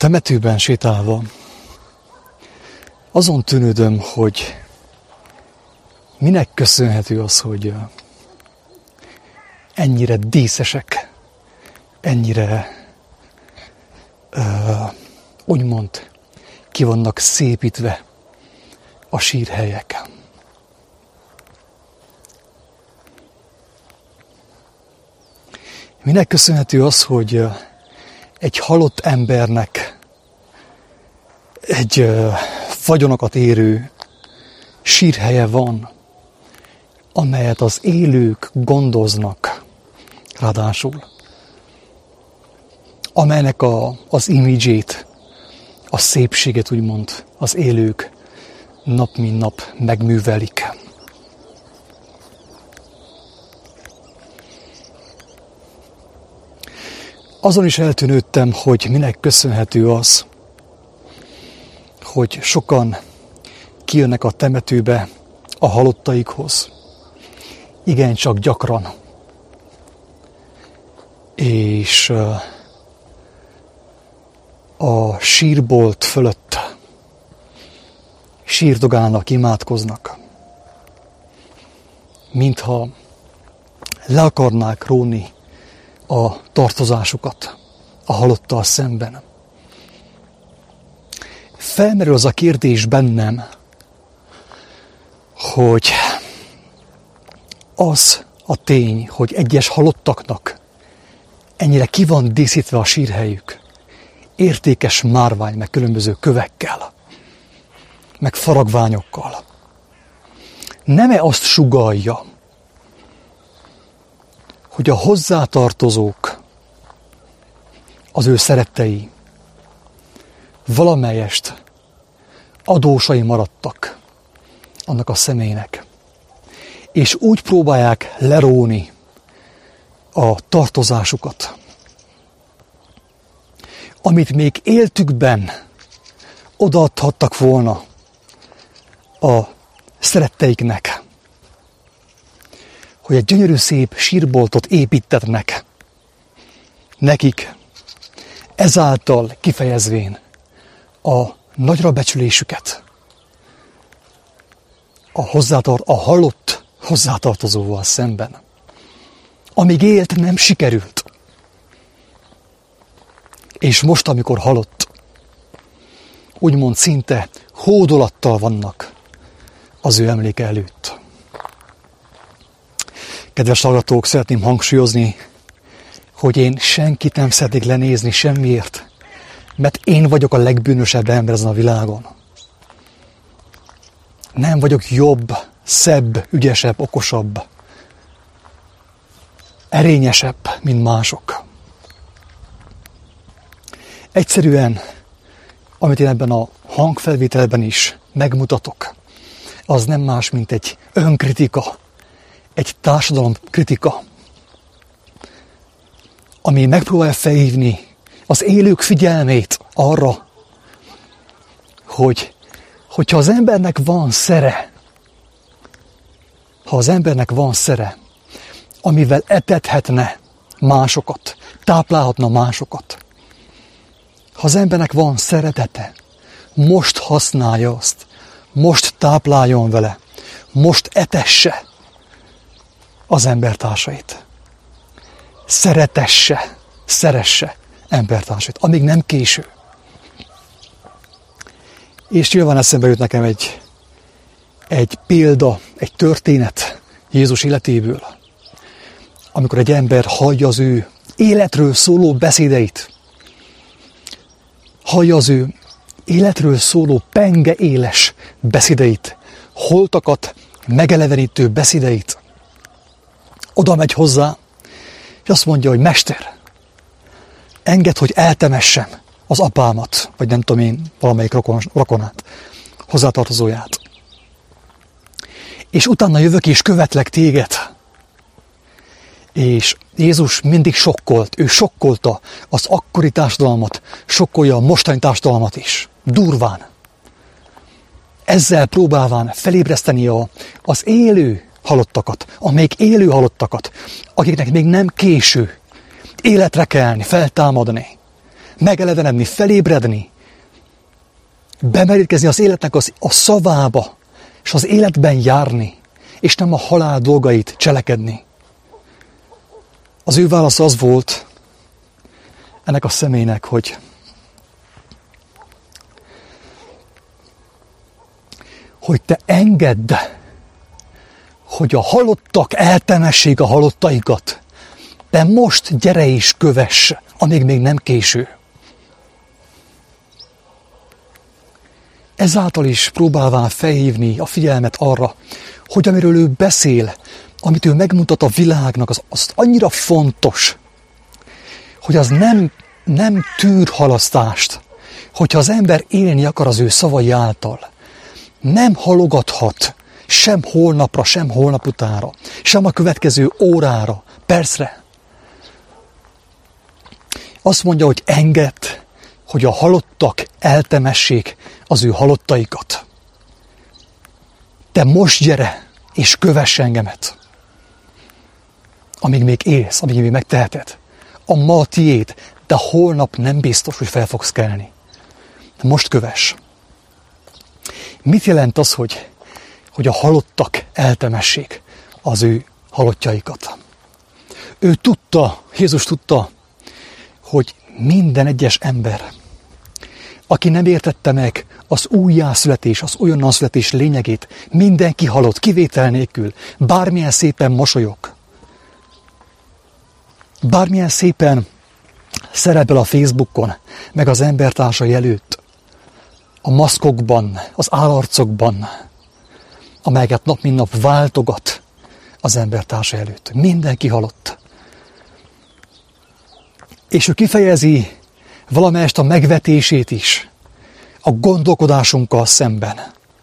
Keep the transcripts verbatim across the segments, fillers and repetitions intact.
temetőben sétálva azon tűnődöm, hogy minek köszönhető az, hogy ennyire díszesek, ennyire uh, úgymond ki vannak szépítve a sírhelyek. Minek köszönhető az, hogy egy halott embernek egy uh, vagyonokat érő sírhelye van, amelyet az élők gondoznak, ráadásul, amelynek a, az imidzsét, a szépséget úgymond az élők nap mint nap megművelik. Azon is eltűnődtem, hogy minek köszönhető az, hogy sokan kijönnek a temetőbe a halottaikhoz. Igencsak gyakran. És a sírbolt fölött sírdogálnak, imádkoznak. Mintha le akarnák róni a tartozásukat a halottal szemben. Felmerül az a kérdés bennem, hogy az a tény, hogy egyes halottaknak ennyire ki van díszítve a sírhelyük, értékes márvány, meg különböző kövekkel, meg faragványokkal. Nem-e azt sugallja, hogy a hozzátartozók, az ő szerettei valamelyest adósai maradtak annak a személynek, és úgy próbálják leróni a tartozásukat, amit még éltükben odaadhattak volna a szeretteiknek, hogy egy gyönyörű szép sírboltot építetnek nekik, ezáltal kifejezvén a nagyra becsülésüket a, hozzátart, a halott hozzátartozóval szemben. Amíg élt, nem sikerült. És most, amikor halott, úgymond szinte hódolattal vannak az ő emléke előtt. Kedves hallgatók, szeretném hangsúlyozni, hogy én senkit nem szeretnék lenézni semmiért, mert én vagyok a legbűnösebb ember ezen a világon. Nem vagyok jobb, szebb, ügyesebb, okosabb, erényesebb, mint mások. Egyszerűen, amit én ebben a hangfelvételben is megmutatok, az nem más, mint egy önkritika, egy társadalomkritika, ami megpróbálja felhívni az élők figyelmét arra, hogy hogyha az embernek van szere, ha az embernek van szere, amivel etethetne másokat, táplálhatna másokat, ha az embernek van szeretete, most használja azt, most tápláljon vele, most etesse az embertársait. Szeretesse, szeresse embertársait, amíg nem késő. És nyilván eszembe jut nekem egy, egy példa, egy történet Jézus életéből, amikor egy ember hallja az ő életről szóló beszédeit, hallja az ő életről szóló penge éles beszédeit, holtakat megelevenítő beszédeit, oda megy hozzá, és azt mondja, hogy Mester, engedd, hogy eltemessem az apámat, vagy nem tudom én, valamelyik rokon, rokonát, hozzátartozóját. És utána jövök és követlek téged. És Jézus mindig sokkolt, ő sokkolta az akkori társadalmat, sokkolja a mostani társadalmat is. Durván. Ezzel próbálván felébreszteni a, az élő halottakat, a még élő halottakat, akiknek még nem késő életre kelni, feltámadni, megelevenedni, felébredni, bemerítkezni az életnek az, a szavába, és az életben járni, és nem a halál dolgait cselekedni. Az ő válasz az volt ennek a személynek, hogy hogy te engedd, hogy a halottak eltemessék a halottaikat. De most gyere és kövess, amíg még nem késő. Ezáltal is próbálván felhívni a figyelmet arra, hogy amiről ő beszél, amit ő megmutat a világnak, az, az annyira fontos, hogy az nem, nem tűr halasztást, hogyha az ember élni akar az ő szavai által. Nem halogathat sem holnapra, sem holnap utára, sem a következő órára, percre. Azt mondja, hogy engedd, hogy a halottak eltemessék az ő halottaikat. Te most gyere, és kövess engemet. Amíg még élsz, amíg még megteheted. A ma tiéd, de holnap nem biztos, hogy fel fogsz kelni. Most kövess. Mit jelent az, hogy, hogy a halottak eltemessék az ő halottjaikat? Ő tudta, Jézus tudta, hogy minden egyes ember, aki nem értette meg az újjászületés, az újonnan születés lényegét, mindenki halott, kivétel nélkül, bármilyen szépen mosolyog, bármilyen szépen szerepel a Facebookon, meg az embertársai előtt, a maszkokban, az állarcokban, amelyeket nap mint nap váltogat az embertársa előtt. Mindenki halott. És ő kifejezi valamelyest a megvetését is a gondolkodásunkkal szemben.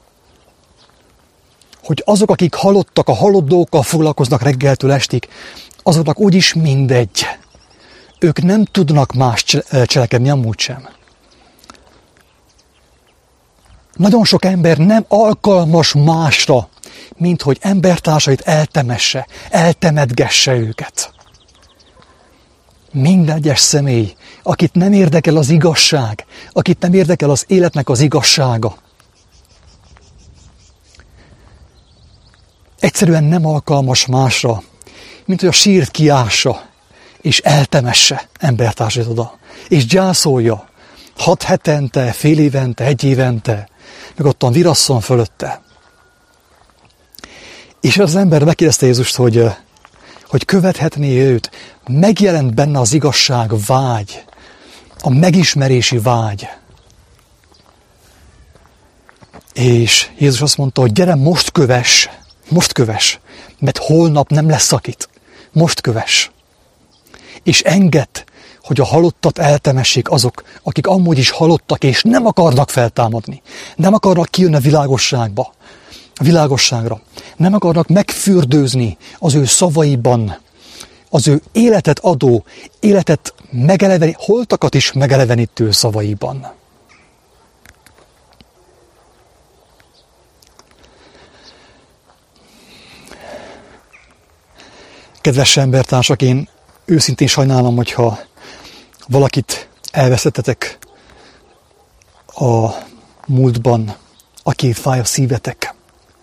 Hogy azok, akik halottak, a halott dolgokkal foglalkoznak reggeltől estig, azoknak úgyis mindegy. Ők nem tudnak más cselekedni amúgy sem. Nagyon sok ember nem alkalmas másra, mint hogy embertársait eltemesse, eltemetgesse őket. Minden egyes személy, akit nem érdekel az igazság, akit nem érdekel az életnek az igazsága, egyszerűen nem alkalmas másra, mint hogy a sírt kiássa, és eltemesse embertársait oda, és gyászolja hat hetente, fél évente, egy évente, meg ottan virasszon fölötte. És az ember megkérdezte Jézust, hogy, hogy követhetné őt, megjelent benne az igazság vágy, a megismerési vágy. És Jézus azt mondta, hogy gyere, most kövess, most kövess, mert holnap nem lesz akit. Most kövess. És engedd, hogy a halottat eltemessék azok, akik amúgy is halottak, és nem akarnak feltámadni. Nem akarnak kijönni a világosságba, a világosságra. Nem akarnak megfürdőzni az ő szavaiban, az ő életet adó, életet megelevenítő, holtakat is megelevenítő szavaiban. Kedves embertársak, én őszintén sajnálom, hogyha valakit elvesztettetek a múltban, aki fáj a szívetek.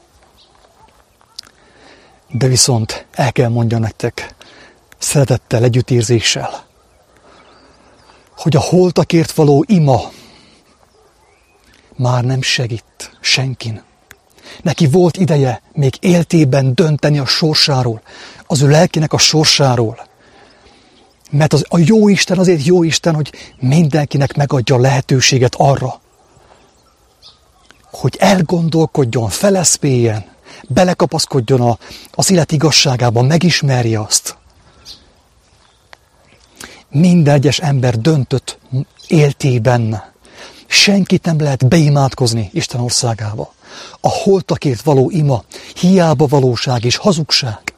De viszont el kell mondjam nektek szeretettel, együttérzéssel, hogy a holtakért való ima már nem segít senkin. Neki volt ideje még éltében dönteni a sorsáról, az ő lelkének a sorsáról. Mert az, a jó Isten azért jó Isten, hogy mindenkinek megadja a lehetőséget arra, hogy elgondolkodjon, feleszpéljen, belekapaszkodjon a, az élet igazságában, megismerje azt. Minden egyes ember döntött éltében. Senkit nem lehet beimádkozni Isten országába. A holtakért való ima, hiába valóság és hazugság.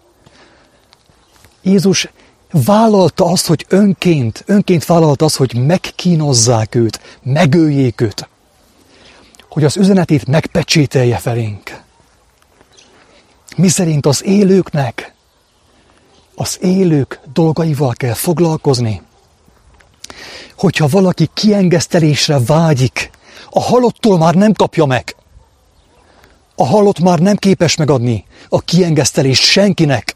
Jézus vállalta azt, hogy önként, önként vállalta azt, hogy megkínozzák őt, megöljék őt, hogy az üzenetét megpecsételje felénk. Miszerint az élőknek, az élők dolgaival kell foglalkozni, hogyha valaki kiengesztelésre vágyik, a halottól már nem kapja meg. A halott már nem képes megadni a kiengesztelést senkinek.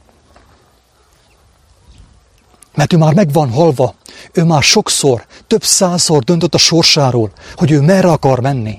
Mert ő már meg van halva, ő már sokszor, több százszor döntött a sorsáról, hogy ő merre akar menni.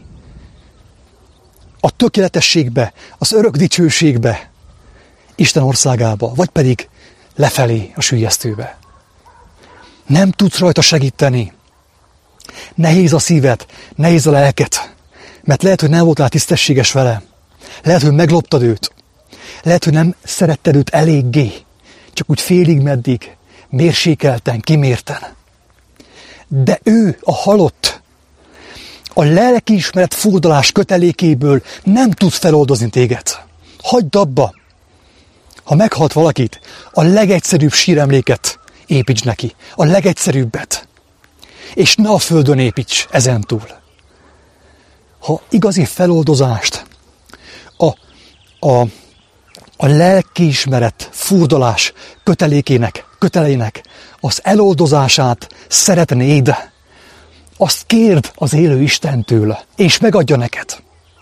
A tökéletességbe, az örök dicsőségbe, Isten országába, vagy pedig lefelé a süllyesztőbe. Nem tudsz rajta segíteni. Nehéz a szíved, nehéz a lelket, mert lehet, hogy nem voltál tisztességes vele. Lehet, hogy megloptad őt. Lehet, hogy nem szeretted őt eléggé, csak úgy félig meddig, mérsékelten, kimérten. De ő, a halott, a lelkiismeret furdalás kötelékéből nem tud feloldozni téged. Hagyd abba! Ha meghalt valakit, a legegyszerűbb síremléket építs neki. A legegyszerűbbet. És ne a földön építs ezentúl. Ha igazi feloldozást, a, a, a lelkiismeret furdalás kötelékének, kötelének az eloldozását szeretnéd, azt kérd az élő Istentől, és megadja neked.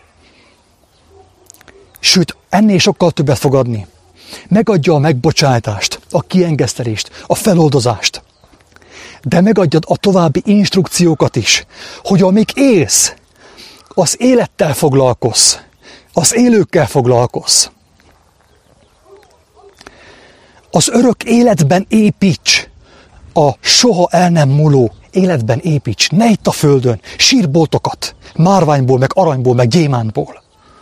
Sőt, ennél sokkal többet fog adni. Megadja a megbocsátást, a kiengesztelést, a feloldozást. De megadjad a további instrukciókat is, hogy amíg élsz, az élettel foglalkozz, az élőkkel foglalkozz. Az örök életben építs, a soha el nem múló életben építs. Ne itt a földön sírboltokat, márványból, meg aranyból, meg gyémántból.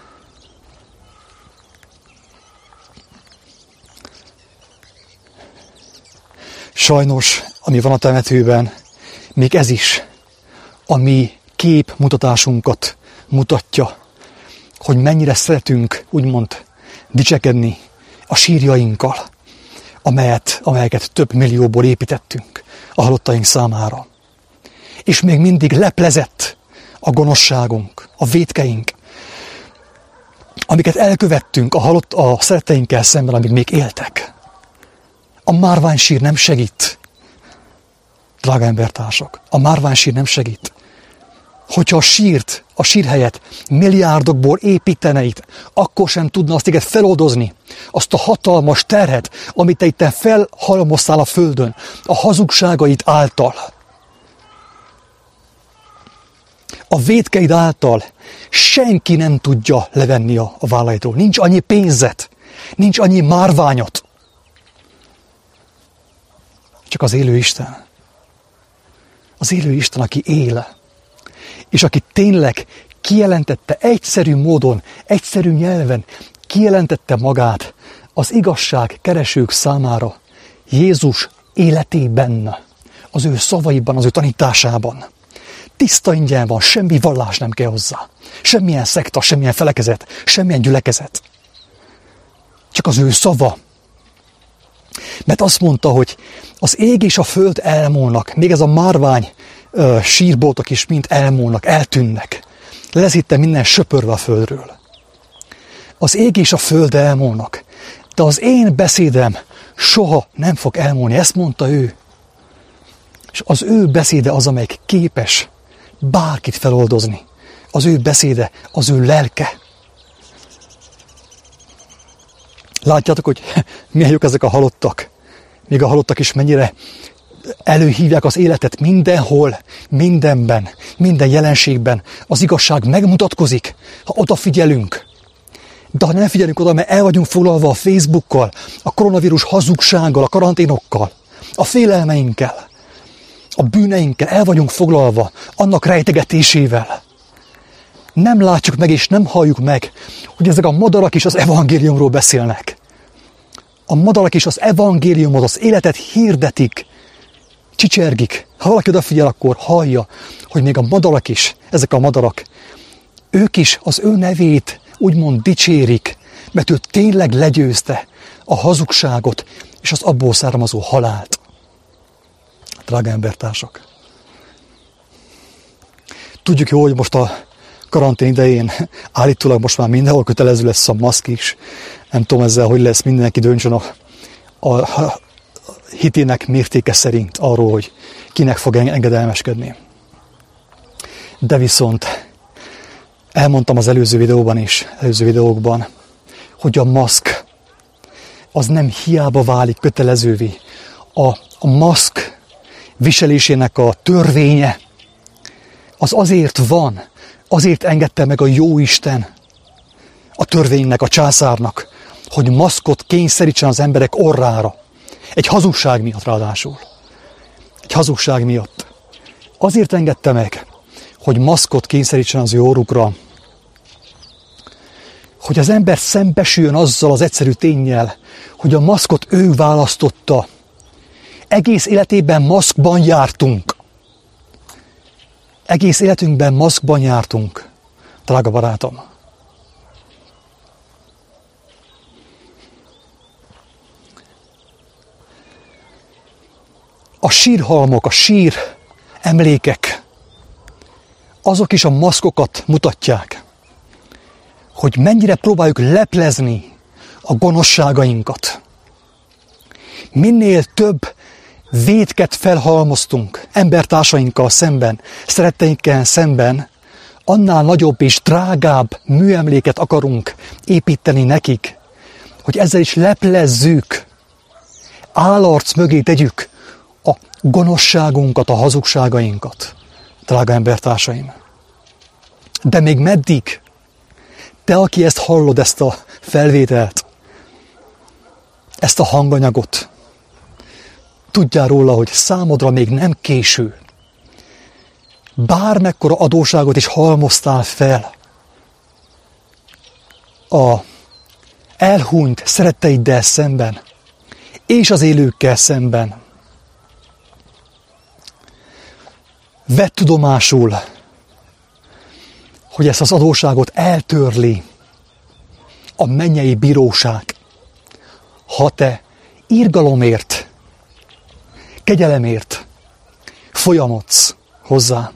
Sajnos, ami van a temetőben, még ez is a mi képmutatásunkat mutatja, hogy mennyire szeretünk, úgymond, dicsekedni a sírjainkkal, amelyet, amelyeket több millióból építettünk a halottaink számára. És még mindig leplezett a gonoszságunk, a vétkeink, amiket elkövettünk a halott a szeretteinkkel szemben, amíg még éltek. A márványsír nem segít, drága embertársak. A márványsír nem segít. Hogyha a sírt, a sírhelyet milliárdokból építeneid, akkor sem tudna azt téged feloldozni, azt a hatalmas terhet, amit te itten felhalmoztál a földön, a hazugságaid által. A vétkeid által senki nem tudja levenni a, a vállaidról. Nincs annyi pénzed, nincs annyi márványot. Csak az élő Isten. Az élő Isten, aki él. És aki tényleg kijelentette egyszerű módon, egyszerű nyelven, kijelentette magát az igazság keresők számára Jézus életében, az ő szavaiban, az ő tanításában. Tiszta ingyen van, semmi vallás nem kell hozzá. Semmilyen szekta, semmilyen felekezet, semmilyen gyülekezet. Csak az ő szava. Mert azt mondta, hogy az ég és a föld elmúlnak, még ez a márvány uh, sírboltok is mind elmúlnak, eltűnnek. Lesz itt minden söpörve a földről. Az ég és a föld elmúlnak, de az én beszédem soha nem fog elmúlni. Ezt mondta ő. És az ő beszéde az, amelyik képes bárkit feloldozni. Az ő beszéde, az ő lelke. Látjátok, hogy milyen jók ezek a halottak. Még a halottak is mennyire előhívják az életet mindenhol, mindenben, minden jelenségben. Az igazság megmutatkozik, ha odafigyelünk. De ha nem figyelünk oda, mert el vagyunk foglalva a Facebookkal, a koronavírus hazugsággal, a karanténokkal, a félelmeinkkel, a bűneinkkel, el vagyunk foglalva annak rejtegetésével. Nem látjuk meg és nem halljuk meg, hogy ezek a madarak is az evangéliumról beszélnek. A madarak is az evangéliumot, az életet hirdetik, csicsergik. Ha valaki odafigyel, akkor hallja, hogy még a madarak is, ezek a madarak, ők is az ő nevét úgymond dicsérik, mert ő tényleg legyőzte a hazugságot és az abból származó halált. Drága embertársak! Tudjuk jó, hogy most a karantén idején állítólag most már mindenhol kötelező lesz a maszk is. Nem tudom ezzel, hogy lesz, mindenki döntsön a, a, a hitének mértéke szerint arról, hogy kinek fog engedelmeskedni. De viszont elmondtam az előző videóban is, előző videókban, hogy a maszk az nem hiába válik kötelezővé. A, a maszk viselésének a törvénye az azért van, azért engedte meg a Jóisten a törvénynek, a császárnak, hogy maszkot kényszerítsen az emberek orrára. Egy hazugság miatt ráadásul. Egy hazugság miatt. Azért engedte meg, hogy maszkot kényszerítsen az ő orrukra, hogy az ember szembesüljön azzal az egyszerű ténnyel, hogy a maszkot ő választotta. Egész életében maszkban jártunk. Egész életünkben maszkban jártunk, drága barátom. A sírhalmok, a sír emlékek, azok is a maszkokat mutatják, hogy mennyire próbáljuk leplezni a gonoszságainkat. Minél több vétket felhalmoztunk embertársainkkal szemben, szeretteinkkel szemben, annál nagyobb és drágább műemléket akarunk építeni nekik, hogy ezzel is leplezzük, állarc mögé tegyük a gonoszságunkat, a hazugságainkat, drága embertársaim. De még meddig? Te, aki ezt hallod, ezt a felvételt, ezt a hanganyagot, tudjál róla, hogy számodra még nem késő. Bármekkora adósságot is halmoztál fel a elhunyt szeretteiddel szemben, és az élőkkel szemben. Vedd tudomásul, hogy ezt az adósságot eltörli a mennyei bíróság, ha te irgalomért, kegyelemért folyamodsz hozzá.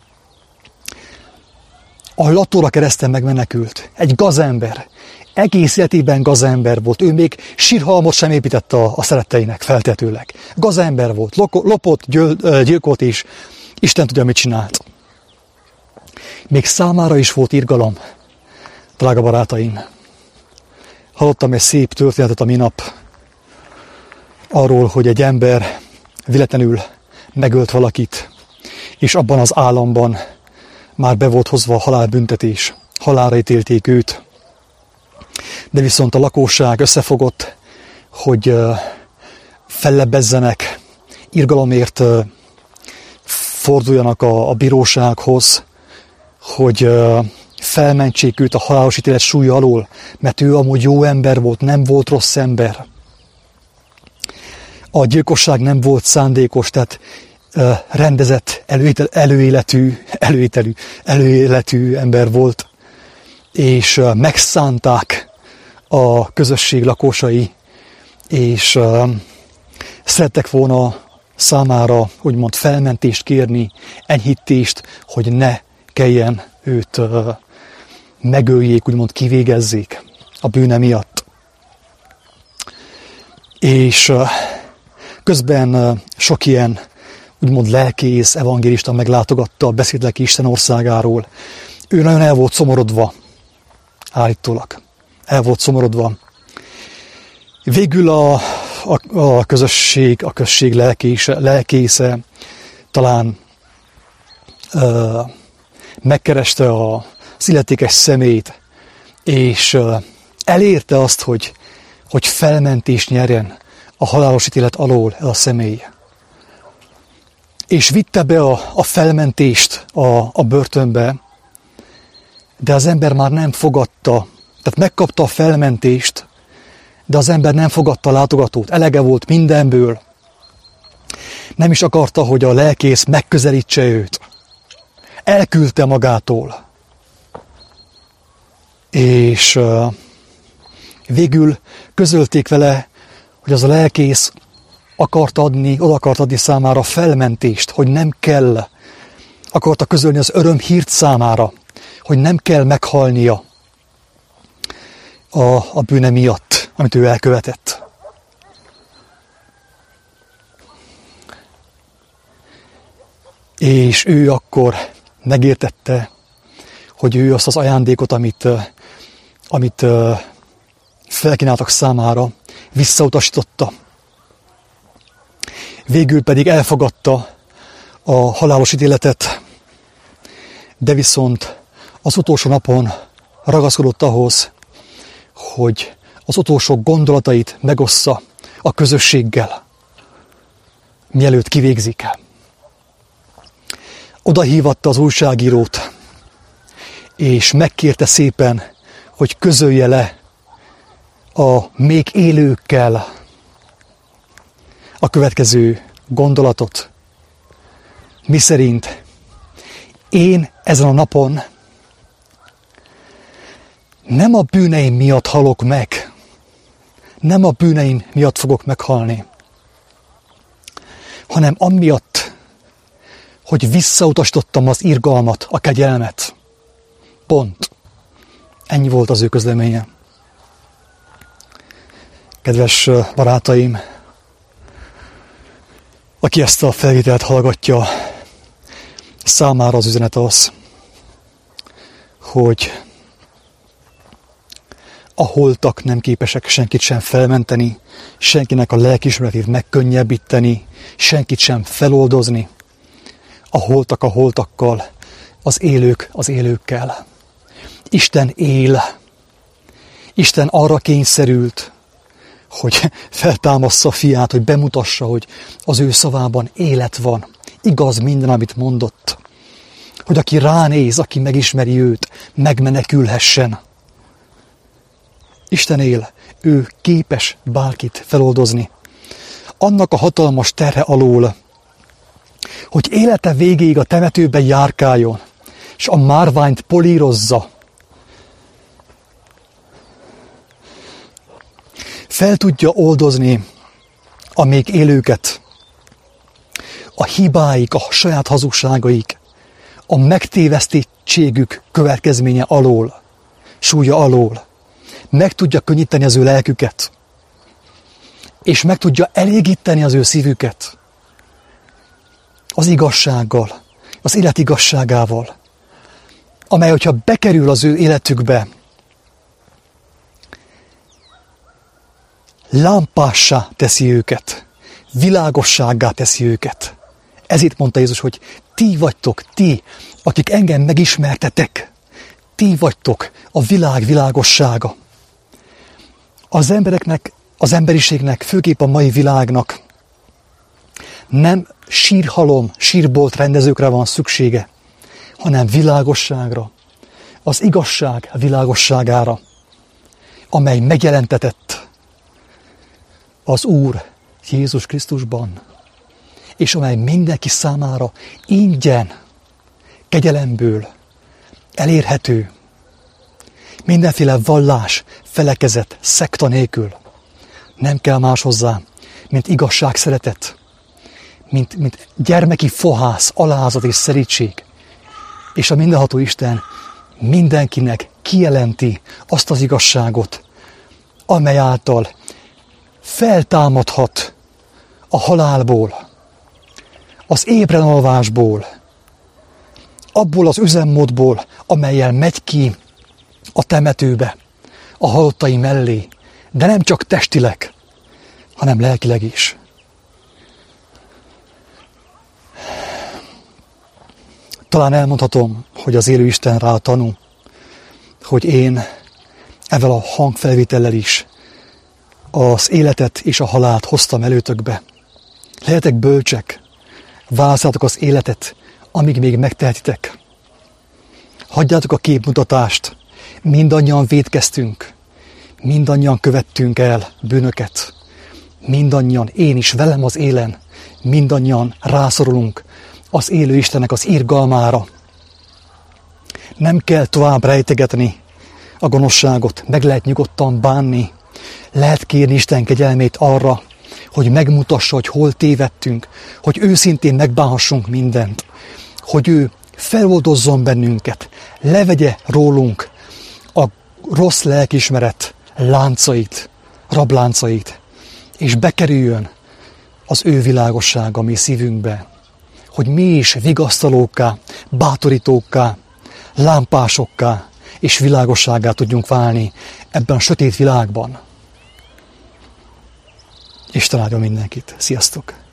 A Latóra kereszten megmenekült egy gazember, egész életében gazember volt. Ő még sírhalmot sem épített a, a szeretteinek feltetőleg. Gazember volt, lopott, gyöl, gyilkolt és Isten tudja, mit csinált. Még számára is volt irgalom, drága barátaim. Hallottam egy szép történetet a minap arról, hogy egy ember véletlenül megölt valakit, és abban az államban már be volt hozva a halálbüntetés. Halálra ítélték őt. De viszont a lakosság összefogott, hogy fellebbezzenek, irgalomért forduljanak a, a bírósághoz, hogy felmentsék őt a halálos ítélet súlya alól, mert ő amúgy jó ember volt, nem volt rossz ember. A gyilkosság nem volt szándékos, tehát rendezett, előéletű, előételű, előéletű ember volt, és megszánták a közösség lakosai, és szerettek volna számára, úgymond felmentést kérni, enyhítést, hogy ne kelljen őt megöljék, úgymond kivégezzék a bűne miatt. És közben sok ilyen úgymond lelkész, evangélista meglátogatta, beszélt neki Isten országáról. Ő nagyon el volt szomorodva, állítólag. El volt szomorodva. Végül a, a, a közösség, a község lelkése, lelkésze talán ö, megkereste a, az illetékes szemét, és ö, elérte azt, hogy, hogy felmentést nyerjen a halálos ítélet alól ez a személy. És vitte be a, a felmentést a, a börtönbe, de az ember már nem fogadta, tehát megkapta a felmentést, de az ember nem fogadta a látogatót, elege volt mindenből. Nem is akarta, hogy a lelkész megközelítse őt. Elküldte magától. És uh, végül közölték vele, hogy az a lelkész akart adni, oda akart adni számára felmentést, hogy nem kell, akarta közölni az örömhírt számára, hogy nem kell meghalnia a, a bűne miatt, amit ő elkövetett. És ő akkor megértette, hogy ő azt az ajándékot, amit, amit felkínáltak számára, visszautasította. Végül pedig elfogadta a halálos ítéletet, de viszont az utolsó napon ragaszkodott ahhoz, hogy az utolsó gondolatait megossza a közösséggel, mielőtt kivégzik. Oda hívatta az újságírót, és megkérte szépen, hogy közölje le a még élőkkel a következő gondolatot, miszerint én ezen a napon nem a bűneim miatt halok meg, nem a bűneim miatt fogok meghalni, hanem amiatt, hogy visszautasítottam az irgalmat, a kegyelmet. Pont. Ennyi volt az ő közleménye. Kedves barátaim, aki ezt a felvételt hallgatja, számára az üzenet az, hogy a holtak nem képesek senkit sem felmenteni, senkinek a lelkiismeretét megkönnyebbíteni, senkit sem feloldozni. A holtak a holtakkal, az élők az élőkkel. Isten él. Isten arra kényszerült, hogy feltámassza a fiát, hogy bemutassa, hogy az ő szavában élet van. Igaz minden, amit mondott. Hogy aki ránéz, aki megismeri őt, megmenekülhessen. Isten él, ő képes bárkit feloldozni. Annak a hatalmas terhe alól, hogy élete végéig a temetőben járkáljon, és a márványt polírozza. Fel tudja oldozni a még élőket, a hibáik, a saját hazugságaik, a megtévesztettségük következménye alól, súlya alól. Meg tudja könnyíteni az ő lelküket, és meg tudja elégíteni az ő szívüket az igazsággal, az élet igazságával, amely, hogyha bekerül az ő életükbe, lámpássá teszi őket, világossággá teszi őket. Ezért mondta Jézus, hogy ti vagytok, ti, akik engem megismertetek, ti vagytok a világ világossága. Az embereknek, az emberiségnek, főképp a mai világnak nem sírhalom, sírbolt rendezőkre van szüksége, hanem világosságra, az igazság világosságára, amely megjelentetett az Úr Jézus Krisztusban, és amely mindenki számára ingyen, kegyelemből elérhető, mindenféle vallás, felekezet, szekta nélkül. Nem kell más hozzá, mint igazság, szeretet, mint, mint gyermeki fohász, alázat és szerítség. És a mindenható Isten mindenkinek kijelenti azt az igazságot, amely által feltámadhat a halálból, az ébrenalvásból, abból az üzemmódból, amellyel megy ki a temetőbe, a halottai mellé, de nem csak testileg, hanem lelkileg is. Talán elmondhatom, hogy az élő Isten rá tanú, hogy én ezzel a hangfelvétellel is az életet és a halált hoztam előtökbe. Lehetek bölcsek, választátok az életet, amíg még megtehetitek. Hagyjátok a képmutatást, mindannyian vétkeztünk, mindannyian követtünk el bűnöket, mindannyian, én is velem az élen, mindannyian rászorulunk az élő Istennek az irgalmára. Nem kell tovább rejtegetni a gonoszságot, meg lehet nyugodtan bánni. Lehet kérni Isten kegyelmét arra, hogy megmutassa, hogy hol tévedtünk, hogy őszintén megbánhassunk mindent, hogy ő feloldozzon bennünket, levegye rólunk a rossz lelkiismeret láncait, rabláncait, és bekerüljön az ő világossága a mi szívünkbe, hogy mi is vigasztalókká, bátorítókká, lámpásokká és világossággá tudjunk válni ebben a sötét világban. Isten áldjon mindenkit. Sziasztok!